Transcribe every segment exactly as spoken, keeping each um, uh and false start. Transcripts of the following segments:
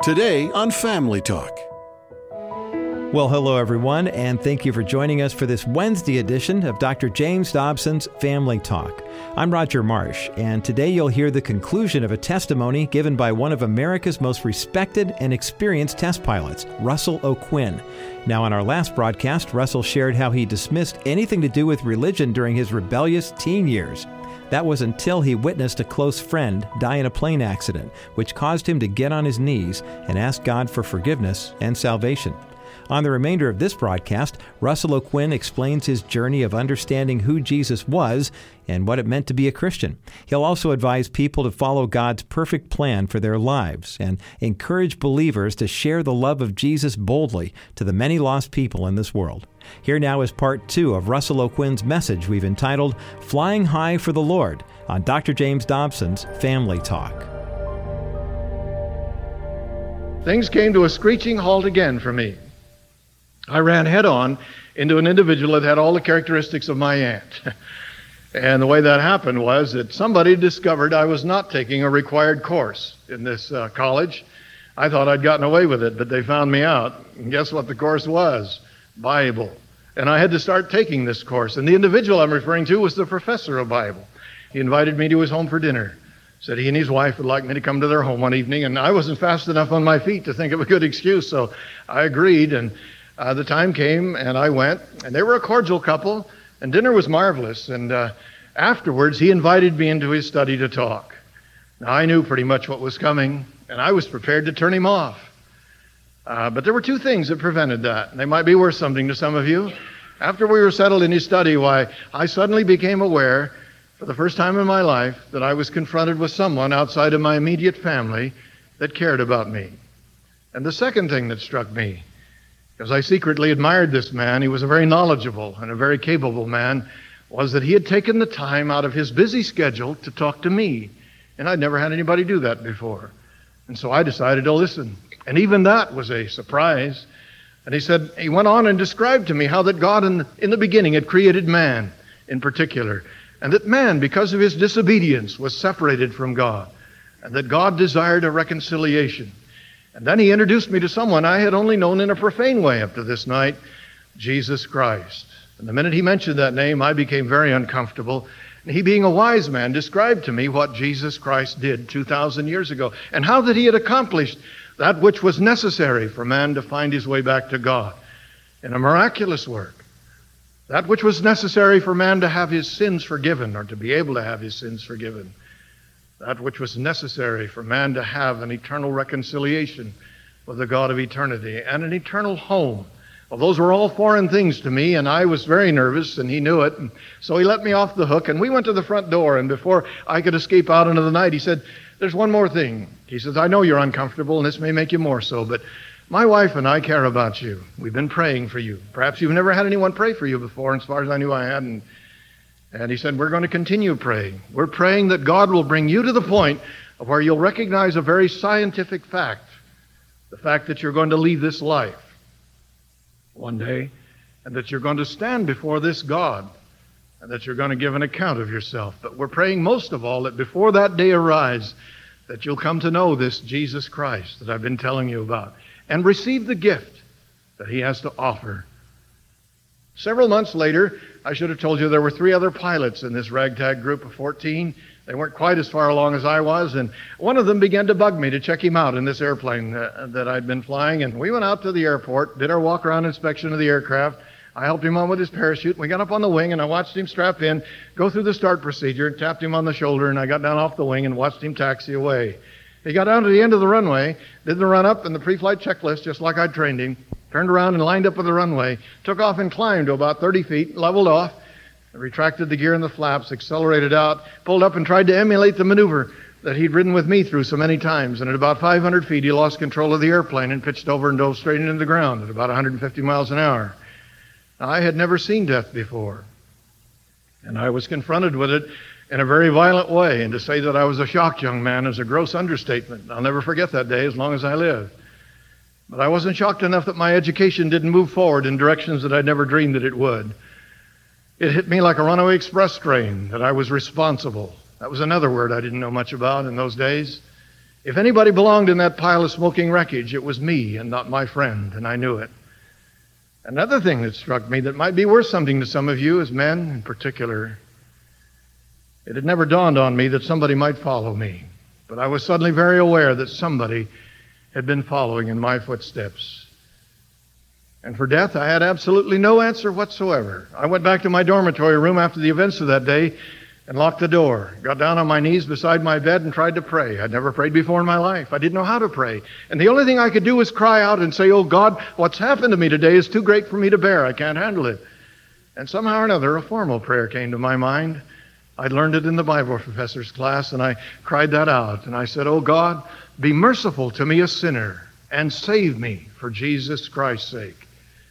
Today on Family Talk. Well, hello, everyone, and thank you for joining us for this Wednesday edition of Doctor James Dobson's Family Talk. I'm Roger Marsh, and today you'll hear the conclusion of a testimony given by one of America's most respected and experienced test pilots, Russell O'Quinn. Now, on our last broadcast, Russell shared how he dismissed anything to do with religion during his rebellious teen years. That was until he witnessed a close friend die in a plane accident, which caused him to get on his knees and ask God for forgiveness and salvation. On the remainder of this broadcast, Russell O'Quinn explains his journey of understanding who Jesus was and what it meant to be a Christian. He'll also advise people to follow God's perfect plan for their lives and encourage believers to share the love of Jesus boldly to the many lost people in this world. Here now is part two of Russell O'Quinn's message we've entitled Flying High for the Lord on Doctor James Dobson's Family Talk. Things came to a screeching halt again for me. I ran head-on into an individual that had all the characteristics of my aunt. And the way that happened was that somebody discovered I was not taking a required course in this uh, college. I thought I'd gotten away with it, but they found me out. And guess what the course was? Bible. And I had to start taking this course. And the individual I'm referring to was the professor of Bible. He invited me to his home for dinner. Said he and his wife would like me to come to their home one evening, and I wasn't fast enough on my feet to think of a good excuse, so I agreed, and Uh, the time came, and I went, and they were a cordial couple, and dinner was marvelous. And uh, afterwards, he invited me into his study to talk. Now, I knew pretty much what was coming, and I was prepared to turn him off. Uh, but there were two things that prevented that, and they might be worth something to some of you. After we were settled in his study, why, I suddenly became aware, for the first time in my life, that I was confronted with someone outside of my immediate family that cared about me. And the second thing that struck me, because I secretly admired this man, he was a very knowledgeable and a very capable man, was that he had taken the time out of his busy schedule to talk to me. And I'd never had anybody do that before. And so I decided to listen. And even that was a surprise. And he said, he went on and described to me how that God in, in the beginning had created man in particular. And that man, because of his disobedience, was separated from God. And that God desired a reconciliation. And then he introduced me to someone I had only known in a profane way up to this night, Jesus Christ. And the minute he mentioned that name, I became very uncomfortable. And he, being a wise man, described to me what Jesus Christ did two thousand years ago, and how that he had accomplished that which was necessary for man to find his way back to God in a miraculous work. That which was necessary for man to have his sins forgiven, or to be able to have his sins forgiven. That which was necessary for man to have an eternal reconciliation with the God of eternity and an eternal home. Well, those were all foreign things to me, and I was very nervous, and he knew it. And so he let me off the hook, and we went to the front door, and before I could escape out into the night, he said, "There's one more thing." He says, "I know you're uncomfortable, and this may make you more so, but my wife and I care about you. We've been praying for you. Perhaps you've never had anyone pray for you before, and as far as I knew, I hadn't. And he said, we're going to continue praying. We're praying that God will bring you to the point of where you'll recognize a very scientific fact, the fact that you're going to leave this life one day, and that you're going to stand before this God, and that you're going to give an account of yourself. But we're praying most of all that before that day arrives, that you'll come to know this Jesus Christ that I've been telling you about, and receive the gift that he has to offer." Several months later, I should have told you there were three other pilots in this ragtag group of fourteen. They weren't quite as far along as I was, and one of them began to bug me to check him out in this airplane uh, that I'd been flying. And we went out to the airport, did our walk-around inspection of the aircraft. I helped him on with his parachute. We got up on the wing, and I watched him strap in, go through the start procedure, tapped him on the shoulder, and I got down off the wing and watched him taxi away. He got down to the end of the runway, did the run-up and the pre-flight checklist just like I'd trained him, turned around and lined up with the runway, took off and climbed to about thirty feet, leveled off, retracted the gear in the flaps, accelerated out, pulled up and tried to emulate the maneuver that he'd ridden with me through so many times. And at about five hundred feet, he lost control of the airplane and pitched over and dove straight into the ground at about one hundred fifty miles an hour. Now, I had never seen death before, and I was confronted with it in a very violent way. And to say that I was a shocked young man is a gross understatement. I'll never forget that day as long as I live. But I wasn't shocked enough that my education didn't move forward in directions that I'd never dreamed that it would. It hit me like a runaway express train, that I was responsible. That was another word I didn't know much about in those days. If anybody belonged in that pile of smoking wreckage, it was me and not my friend, and I knew it. Another thing that struck me that might be worth something to some of you as men in particular, it had never dawned on me that somebody might follow me, but I was suddenly very aware that somebody had been following in my footsteps. And for death, I had absolutely no answer whatsoever. I went back to my dormitory room after the events of that day and locked the door, got down on my knees beside my bed and tried to pray. I'd never prayed before in my life. I didn't know how to pray. And the only thing I could do was cry out and say, "Oh God, what's happened to me today is too great for me to bear. I can't handle it." And somehow or another, a formal prayer came to my mind. I'd learned it in the Bible professor's class, and I cried that out. And I said, "Oh God, be merciful to me, a sinner, and save me for Jesus Christ's sake."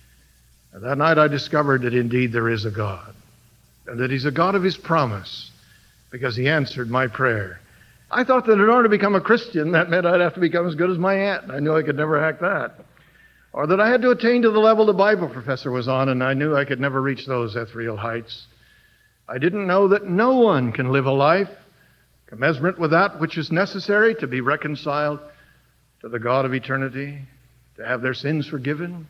And that night I discovered that indeed there is a God, and that He's a God of His promise, because He answered my prayer. I thought that in order to become a Christian, that meant I'd have to become as good as my aunt. I knew I could never hack that. Or that I had to attain to the level the Bible professor was on, and I knew I could never reach those ethereal heights. I didn't know that no one can live a life commensurate with that which is necessary to be reconciled to the God of eternity, to have their sins forgiven,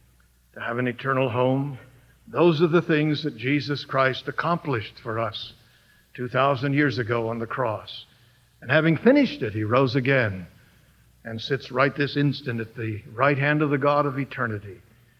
to have an eternal home. Those are the things that Jesus Christ accomplished for us two thousand years ago on the cross. And having finished it, He rose again and sits right this instant at the right hand of the God of eternity.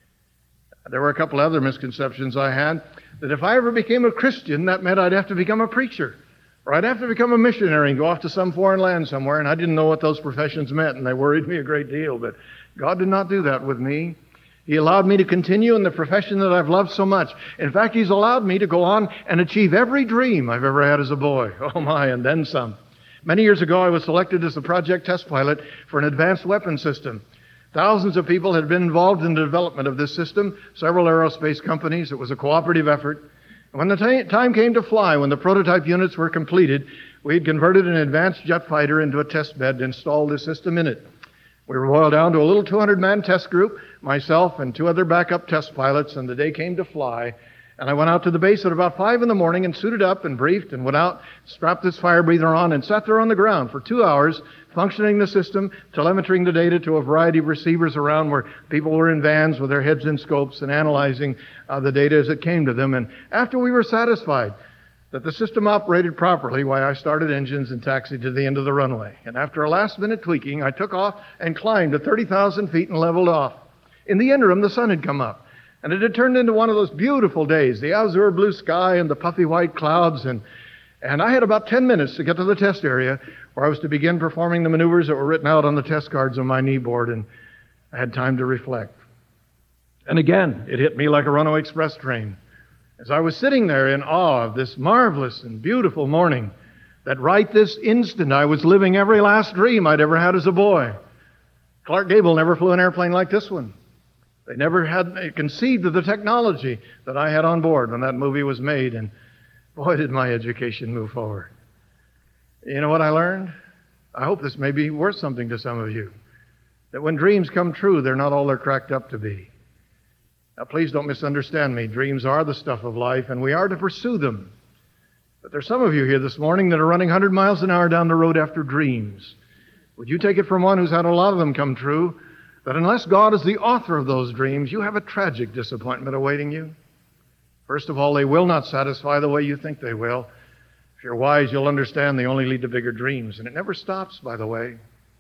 There were a couple other misconceptions I had, that if I ever became a Christian, that meant I'd have to become a preacher, or I'd have to become a missionary and go off to some foreign land somewhere, and I didn't know what those professions meant, and they worried me a great deal. But God did not do that with me. He allowed me to continue in the profession that I've loved so much. In fact, He's allowed me to go on and achieve every dream I've ever had as a boy. Oh my, and then some. Many years ago, I was selected as the project test pilot for an advanced weapon system. Thousands of people had been involved in the development of this system, several aerospace companies. It was a cooperative effort. And when the t- time came to fly, when the prototype units were completed, we had converted an advanced jet fighter into a test bed and installed this system in it. We were boiled down to a little two hundred man test group, myself and two other backup test pilots, and the day came to fly. And I went out to the base at about five in the morning and suited up and briefed and went out, strapped this fire breather on, and sat there on the ground for two hours, functioning the system, telemetering the data to a variety of receivers around where people were in vans with their heads in scopes and analyzing uh, the data as it came to them. And after we were satisfied that the system operated properly, why, I started engines and taxied to the end of the runway. And after a last-minute tweaking, I took off and climbed to thirty thousand feet and leveled off. In the interim, the sun had come up. And it had turned into one of those beautiful days, the azure blue sky and the puffy white clouds. And, and I had about ten minutes to get to the test area where I was to begin performing the maneuvers that were written out on the test cards on my knee board. And I had time to reflect. And again, it hit me like a runaway express train. As I was sitting there in awe of this marvelous and beautiful morning, that right this instant I was living every last dream I'd ever had as a boy. Clark Gable never flew an airplane like this one. They never had conceived of the technology that I had on board when that movie was made, and boy, did my education move forward. You know what I learned? I hope this may be worth something to some of you. That when dreams come true, they're not all they're cracked up to be. Now, please don't misunderstand me. Dreams are the stuff of life, and we are to pursue them. But there's some of you here this morning that are running one hundred miles an hour down the road after dreams. Would you take it from one who's had a lot of them come true, that unless God is the author of those dreams, you have a tragic disappointment awaiting you? First of all, they will not satisfy the way you think they will. If you're wise, you'll understand they only lead to bigger dreams. And it never stops, by the way.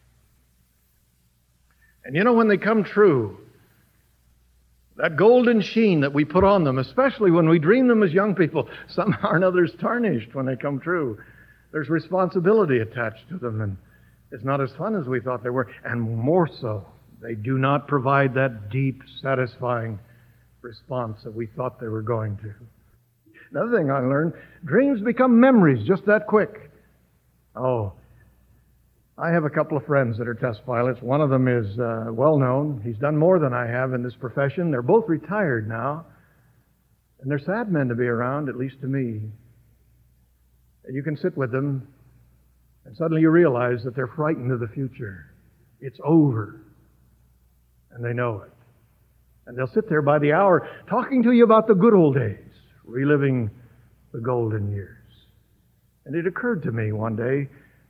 And you know, when they come true, that golden sheen that we put on them, especially when we dream them as young people, somehow or another is tarnished when they come true. There's responsibility attached to them, and it's not as fun as we thought they were, and more so, they do not provide that deep, satisfying response that we thought they were going to. Another thing I learned, dreams become memories just that quick. Oh, I have a couple of friends that are test pilots. One of them is uh, well-known. He's done more than I have in this profession. They're both retired now, and they're sad men to be around, at least to me. You can sit with them, and suddenly you realize that they're frightened of the future. It's over. And they know it. And they'll sit there by the hour talking to you about the good old days, reliving the golden years. And it occurred to me one day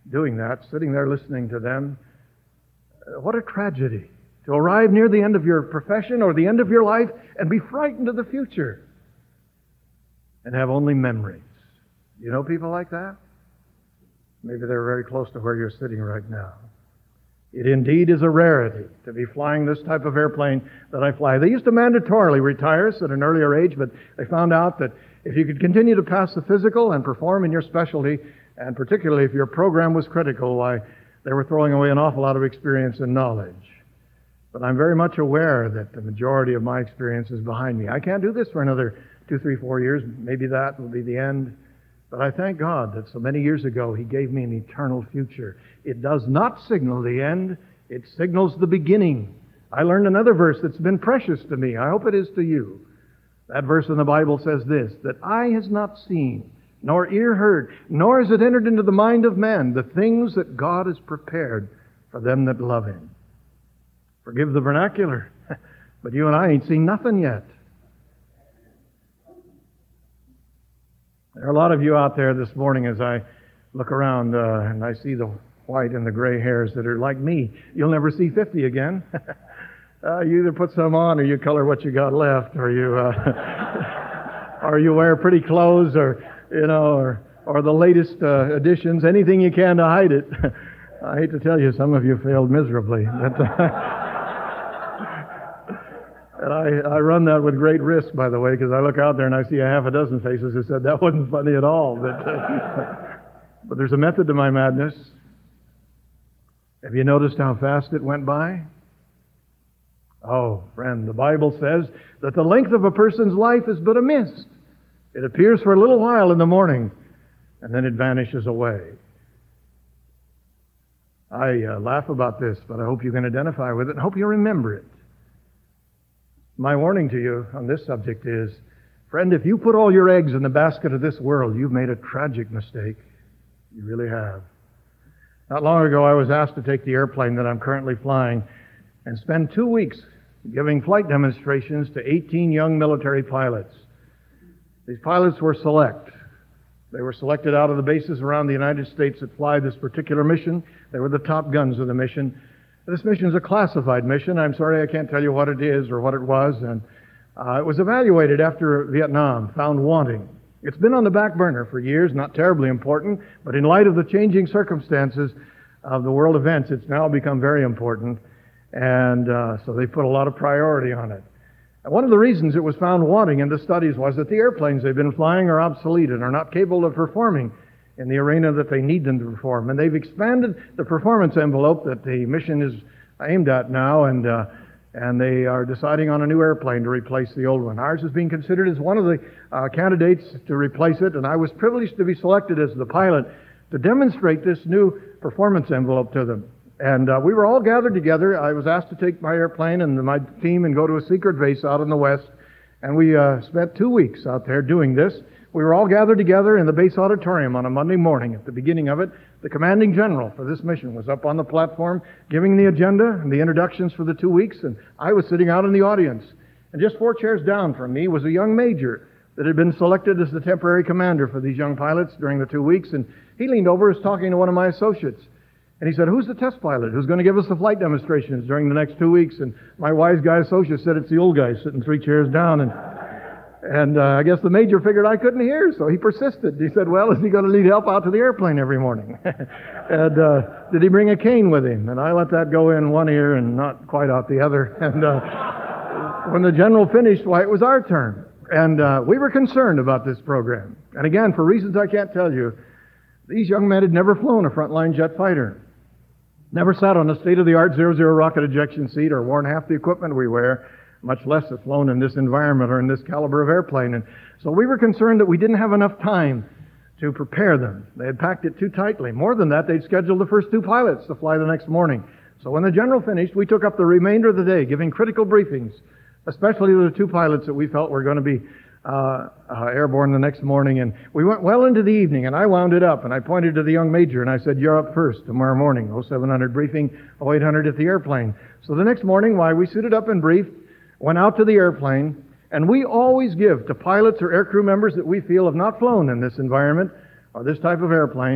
doing that, sitting there listening to them. Uh, What a tragedy to arrive near the end of your profession or the end of your life and be frightened of the future and have only memories. You know people like that? Maybe they're very close to where you're sitting right now. It indeed is a rarity to be flying this type of airplane that I fly. They used to mandatorily retire us at an earlier age, but they found out that if you could continue to pass the physical and perform in your specialty, and particularly if your program was critical, why, they were throwing away an awful lot of experience and knowledge. But I'm very much aware that the majority of my experience is behind me. I can't do this for another two, three, four years. Maybe that will be the end. But I thank God that so many years ago He gave me an eternal future. It does not signal the end. It signals the beginning. I learned another verse that's been precious to me. I hope it is to you. That verse in the Bible says this, that eye has not seen, nor ear heard, nor has it entered into the mind of man, the things that God has prepared for them that love Him. Forgive the vernacular, but you and I ain't seen nothing yet. There are a lot of you out there this morning as I look around uh, and I see the white and the gray hairs that are like me. You'll never see fifty again. uh, you either put some on or you color what you got left, or you uh, or you wear pretty clothes, or you know, or or the latest uh, additions, anything you can to hide it. I hate to tell you, some of you failed miserably. But, uh, And I, I run that with great risk, by the way, because I look out there and I see a half a dozen faces who said that wasn't funny at all. But, uh, but there's a method to my madness. Have you noticed how fast it went by? Oh, friend, the Bible says that the length of a person's life is but a mist. It appears for a little while in the morning, and then it vanishes away. I uh, laugh about this, but I hope you can identify with it and hope you remember it. My warning to you on this subject is, friend, if you put all your eggs in the basket of this world, you've made a tragic mistake. You really have. Not long ago, I was asked to take the airplane that I'm currently flying and spend two weeks giving flight demonstrations to eighteen young military pilots. These pilots were select. They were selected out of the bases around the United States that fly this particular mission. They were the top guns of the mission. This mission is a classified mission. I'm sorry I can't tell you what it is or what it was. And uh, it was evaluated after Vietnam, found wanting. It's been on the back burner for years, not terribly important, but in light of the changing circumstances of the world events, it's now become very important. And uh, so they put a lot of priority on it. And one of the reasons it was found wanting in the studies was that the airplanes they've been flying are obsolete and are not capable of performing in the arena that they need them to perform. And they've expanded the performance envelope that the mission is aimed at now, and uh, and they are deciding on a new airplane to replace the old one. Ours is being considered as one of the uh, candidates to replace it, and I was privileged to be selected as the pilot to demonstrate this new performance envelope to them. And uh, we were all gathered together. I was asked to take my airplane and my team and go to a secret base out in the west, and we uh, spent two weeks out there doing this. We were all gathered together in the base auditorium on a Monday morning. At the beginning of it, the commanding general for this mission was up on the platform giving the agenda and the introductions for the two weeks, and I was sitting out in the audience. And just four chairs down from me was a young major that had been selected as the temporary commander for these young pilots during the two weeks, and he leaned over, was talking to one of my associates. And he said, "Who's the test pilot? Who's going to give us the flight demonstrations during the next two weeks?" And my wise guy associate said, "It's the old guy sitting three chairs down." And And uh, I guess the major figured I couldn't hear, so he persisted. He said, "Well, is he going to need help out to the airplane every morning?" And uh, did he bring a cane with him? And I let that go in one ear and not quite out the other. And uh, when the general finished, why, it was our turn. And uh, we were concerned about this program. And again, for reasons I can't tell you, these young men had never flown a frontline jet fighter, never sat on a state-of-the-art zero-zero rocket ejection seat or worn half the equipment we wear, much less have flown in this environment or in this caliber of airplane. And so we were concerned that we didn't have enough time to prepare them. They had packed it too tightly. More than that, they'd scheduled the first two pilots to fly the next morning. So when the general finished, we took up the remainder of the day giving critical briefings, especially to the two pilots that we felt were going to be uh, uh, airborne the next morning. And we went well into the evening, and I wound it up, and I pointed to the young major, and I said, "You're up first tomorrow morning, oh seven hundred briefing, oh eight hundred at the airplane." So the next morning, why, we suited up and briefed, went out to the airplane, and we always give to pilots or aircrew members that we feel have not flown in this environment or this type of airplane,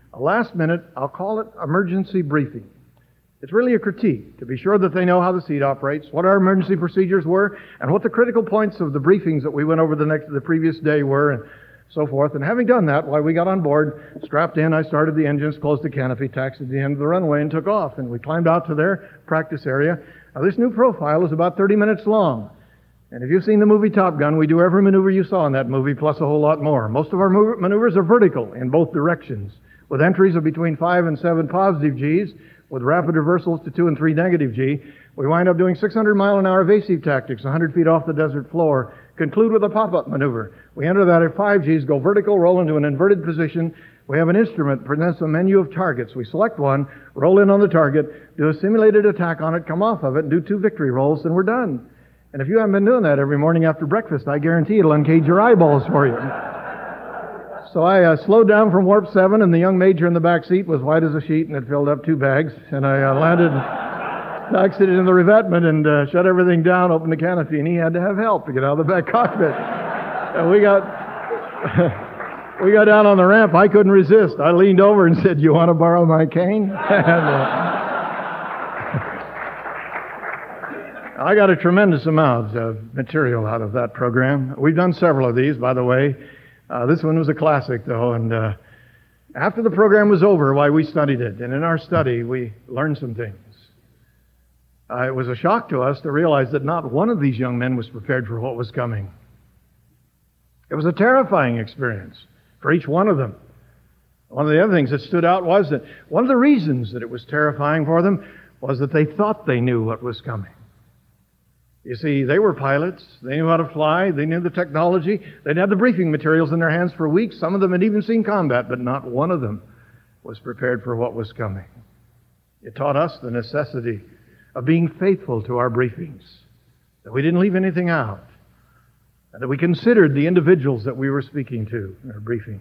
a last-minute, I'll call it emergency briefing. It's really a critique to be sure that they know how the seat operates, what our emergency procedures were, and what the critical points of the briefings that we went over the next the previous day were, and so forth. And having done that, while we got on board, strapped in, I started the engines, closed the canopy, taxied to the end of the runway, and took off. And we climbed out to their practice area. Now, this new profile is about thirty minutes long. And if you've seen the movie Top Gun, we do every maneuver you saw in that movie, plus a whole lot more. Most of our move- maneuvers are vertical in both directions, with entries of between five and seven positive Gs, with rapid reversals to two and three negative G. We wind up doing six hundred mile an hour evasive tactics, one hundred feet off the desert floor, conclude with a pop-up maneuver. We enter that at five Gs, go vertical, roll into an inverted position. We have an instrument that presents a menu of targets. We select one, roll in on the target, do a simulated attack on it, come off of it, and do two victory rolls, and we're done. And if you haven't been doing that every morning after breakfast, I guarantee it'll uncage your eyeballs for you. So I uh, slowed down from warp seven, and the young major in the back seat was white as a sheet, and had filled up two bags. And I uh, landed, taxied in the revetment, and uh, shut everything down, opened the canopy, and he had to have help to get out of the back cockpit. And we got we got down on the ramp. I couldn't resist. I leaned over and said, "You want to borrow my cane?" and, uh, I got a tremendous amount of material out of that program. We've done several of these, by the way. Uh, this one was a classic, though, and uh, after the program was over, why, we studied it, and in our study, we learned some things. Uh, it was a shock to us to realize that not one of these young men was prepared for what was coming. It was a terrifying experience for each one of them. One of the other things that stood out was that one of the reasons that it was terrifying for them was that they thought they knew what was coming. You see, they were pilots. They knew how to fly. They knew the technology. They'd had the briefing materials in their hands for weeks. Some of them had even seen combat, but not one of them was prepared for what was coming. It taught us the necessity of being faithful to our briefings, that we didn't leave anything out, and that we considered the individuals that we were speaking to in our briefing.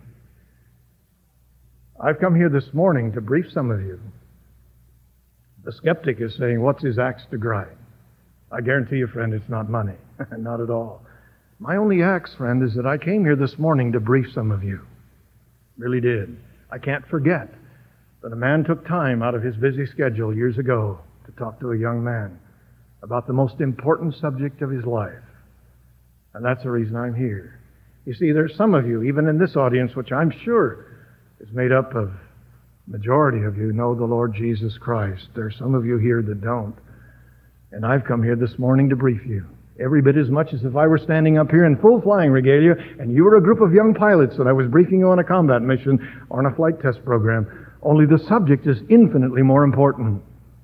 I've come here this morning to brief some of you. The skeptic is saying, "What's his axe to grind?" I guarantee you, friend, it's not money. Not at all. My only axe, friend, is that I came here this morning to brief some of you. Really did. I can't forget that a man took time out of his busy schedule years ago to talk to a young man about the most important subject of his life. And that's the reason I'm here. You see, there's some of you, even in this audience, which I'm sure is made up of, majority of you know the Lord Jesus Christ. There's some of you here that don't. And I've come here this morning to brief you, every bit as much as if I were standing up here in full flying regalia and you were a group of young pilots and I was briefing you on a combat mission or on a flight test program. Only the subject is infinitely more important.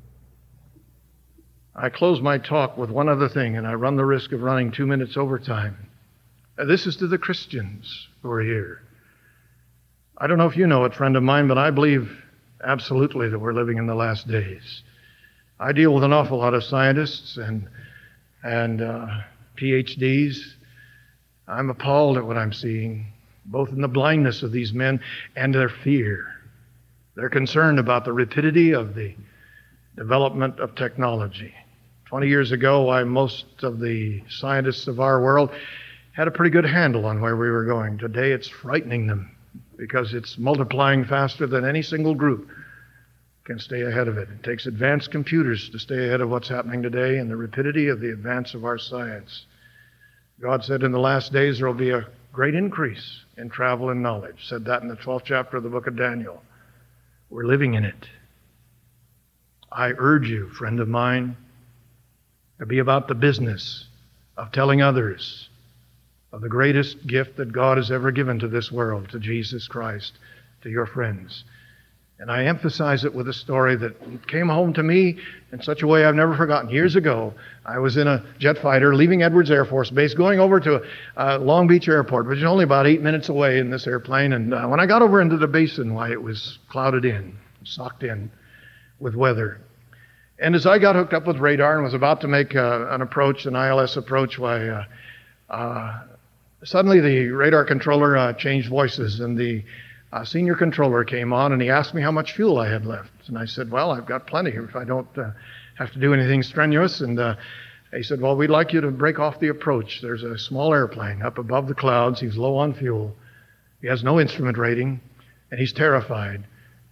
I close my talk with one other thing, and I run the risk of running two minutes overtime. This is to the Christians who are here. I don't know if you know it, friend of mine, but I believe absolutely that we're living in the last days. I deal with an awful lot of scientists and and uh, P H Ds. I'm appalled at what I'm seeing, both in the blindness of these men and their fear. They're concerned about the rapidity of the development of technology. Twenty years ago, why, most of the scientists of our world had a pretty good handle on where we were going. Today, it's frightening them because it's multiplying faster than any single group can stay ahead of it. It takes advanced computers to stay ahead of what's happening today and the rapidity of the advance of our science. God said in the last days there will be a great increase in travel and knowledge. Said that in the twelfth chapter of the book of Daniel. We're living in it. I urge you, friend of mine, to be about the business of telling others of the greatest gift that God has ever given to this world, to Jesus Christ, to your friends. And I emphasize it with a story that came home to me in such a way I've never forgotten. Years ago, I was in a jet fighter leaving Edwards Air Force Base, going over to uh, Long Beach Airport, which is only about eight minutes away in this airplane. And uh, when I got over into the basin, why, it was clouded in, socked in with weather. And as I got hooked up with radar and was about to make uh, an approach, an I L S approach, why, uh, uh, suddenly the radar controller uh, changed voices, and the Uh, senior controller came on, and he asked me how much fuel I had left. And I said, well, I've got plenty if I don't uh, have to do anything strenuous. And uh, he said, well, we'd like you to break off the approach. There's a small airplane up above the clouds. He's low on fuel. He has no instrument rating, and he's terrified.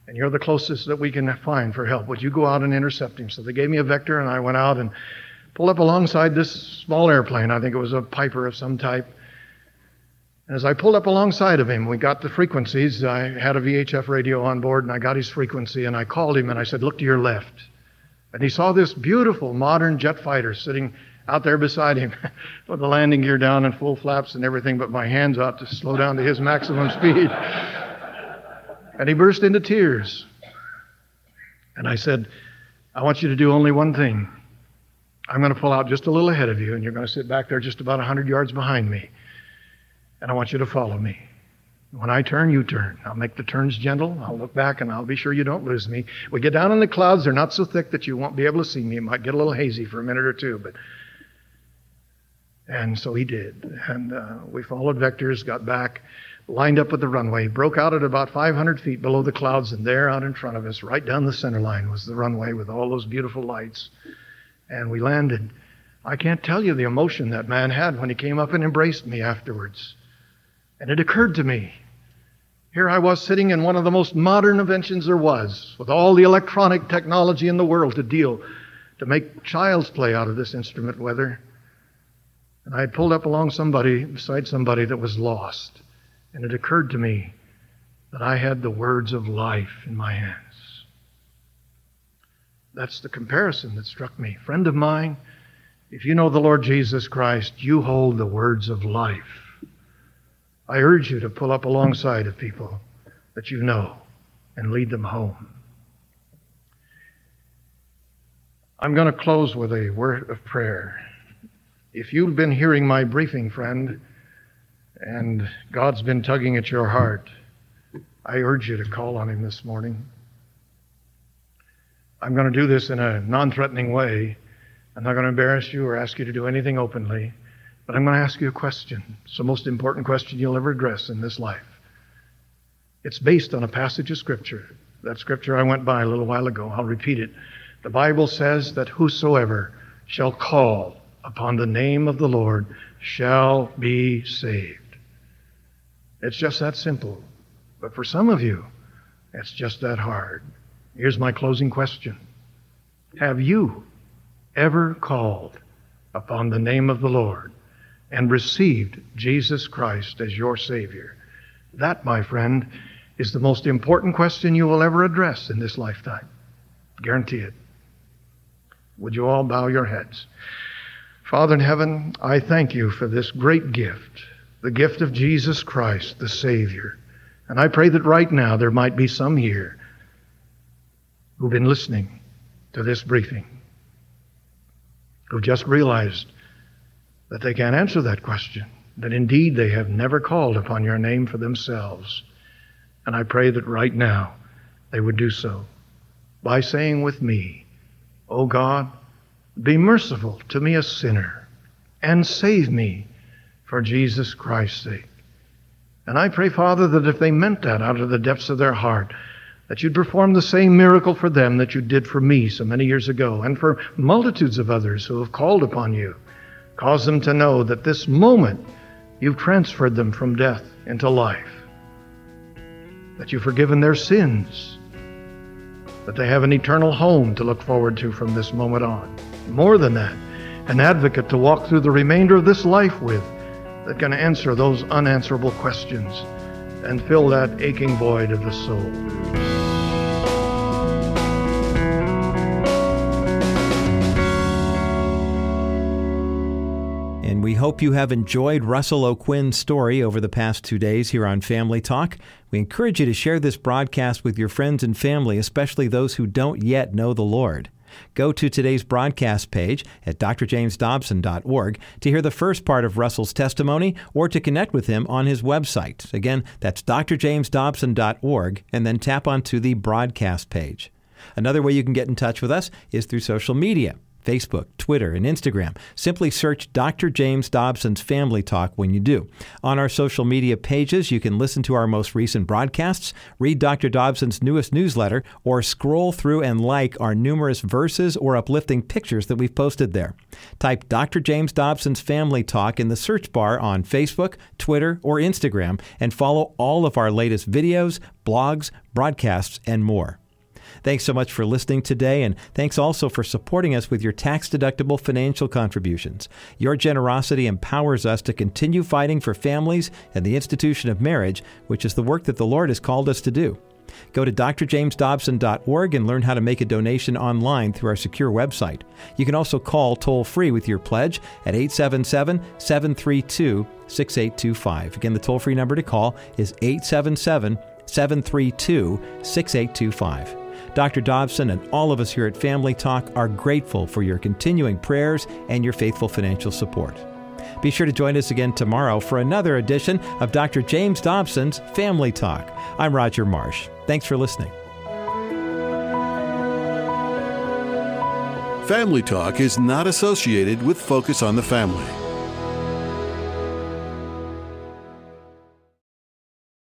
and you're the closest that we can find for help. Would you go out and intercept him? So they gave me a vector, and I went out and pulled up alongside this small airplane. I think it was a Piper of some type. And as I pulled up alongside of him, we got the frequencies. I had a V H F radio on board, and I got his frequency, and I called him, and I said, look to your left. And he saw this beautiful modern jet fighter sitting out there beside him with the landing gear down and full flaps and everything, but my hands out to slow down to his maximum speed. And he burst into tears. And I said, I want you to do only one thing. I'm going to pull out just a little ahead of you, and you're going to sit back there just about one hundred yards behind me. And I want you to follow me. When I turn, you turn. I'll make the turns gentle. I'll look back, and I'll be sure you don't lose me. We get down in the clouds. They're not so thick that you won't be able to see me. It might get a little hazy for a minute or two. But And so he did. And uh, we followed vectors, got back, lined up with the runway, broke out at about five hundred feet below the clouds, and there out in front of us, right down the center line, was the runway with all those beautiful lights. And we landed. I can't tell you the emotion that man had when he came up and embraced me afterwards. And it occurred to me, here I was sitting in one of the most modern inventions there was, with all the electronic technology in the world to deal, to make child's play out of this instrument weather. And I had pulled up along somebody, beside somebody that was lost. And it occurred to me that I had the words of life in my hands. That's the comparison that struck me. Friend of mine, if you know the Lord Jesus Christ, you hold the words of life. I urge you to pull up alongside of people that you know and lead them home. I'm going to close with a word of prayer. If you've been hearing my briefing, friend, and God's been tugging at your heart, I urge you to call on him this morning. I'm going to do this in a non-threatening way. I'm not going to embarrass you or ask you to do anything openly. But I'm going to ask you a question. It's the most important question you'll ever address in this life. It's based on a passage of Scripture. That Scripture I went by a little while ago. I'll repeat it. The Bible says that whosoever shall call upon the name of the Lord shall be saved. It's just that simple. But for some of you, it's just that hard. Here's my closing question. Have you ever called upon the name of the Lord and received Jesus Christ as your Savior? That, my friend, is the most important question you will ever address in this lifetime. Guarantee it. Would you all bow your heads? Father in heaven, I thank you for this great gift, the gift of Jesus Christ, the Savior. And I pray that right now there might be some here who've been listening to this briefing, who've just realized that they can't answer that question, that indeed they have never called upon your name for themselves. And I pray that right now they would do so by saying with me, "O God, be merciful to me, a sinner, and save me for Jesus Christ's sake." And I pray, Father, that if they meant that out of the depths of their heart, that you'd perform the same miracle for them that you did for me so many years ago, and for multitudes of others who have called upon you. Cause them to know that this moment you've transferred them from death into life, that you've forgiven their sins, that they have an eternal home to look forward to from this moment on. More than that, an advocate to walk through the remainder of this life with that can answer those unanswerable questions and fill that aching void of the soul. And we hope you have enjoyed Russell O'Quinn's story over the past two days here on Family Talk. We encourage you to share this broadcast with your friends and family, especially those who don't yet know the Lord. Go to today's broadcast page at d r james dobson dot org to hear the first part of Russell's testimony or to connect with him on his website. Again, that's d r james dobson dot org, and then tap onto the broadcast page. Another way you can get in touch with us is through social media. Facebook, Twitter, and Instagram. Simply search Doctor James Dobson's Family Talk when you do. On our social media pages, you can listen to our most recent broadcasts, read Doctor Dobson's newest newsletter, or scroll through and like our numerous verses or uplifting pictures that we've posted there. Type Doctor James Dobson's Family Talk in the search bar on Facebook, Twitter, or Instagram, and follow all of our latest videos, blogs, broadcasts, and more. Thanks so much for listening today, and thanks also for supporting us with your tax-deductible financial contributions. Your generosity empowers us to continue fighting for families and the institution of marriage, which is the work that the Lord has called us to do. Go to d r james dobson dot org and learn how to make a donation online through our secure website. You can also call toll-free with your pledge at eight seven seven, seven three two, six eight two five. Again, the toll-free number to call is eight seven seven, seven three two, six eight two five. Doctor Dobson and all of us here at Family Talk are grateful for your continuing prayers and your faithful financial support. Be sure to join us again tomorrow for another edition of Doctor James Dobson's Family Talk. I'm Roger Marsh. Thanks for listening. Family Talk is not associated with Focus on the Family.